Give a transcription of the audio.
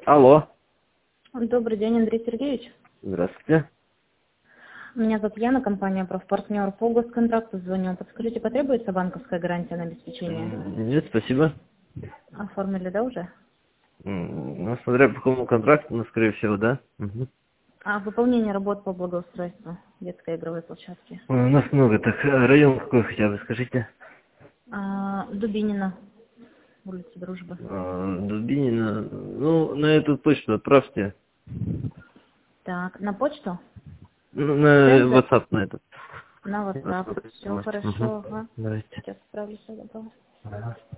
Алло. Добрый день, Андрей Сергеевич. Здравствуйте. Меня зовут Яна, компания «Профпартнер». По госконтракту звоню. Подскажите, потребуется банковская гарантия на обеспечение? Нет, спасибо. Оформили, да, уже? Ну, смотря по какому контракту, ну, скорее всего, да. Мгм. А выполнение работ по благоустройству детской игровой площадки? Ой, у нас много. Так, район какой хотя бы, скажите? Дубинина, улица Дружбы. Дубинина. Ну, на эту почту отправьте. Так, на почту? Ну, на Центр? WhatsApp на этот. На WhatsApp. Все Мгм. хорошо, ага. Давайте. Сейчас справлюсь, я готова. Ага.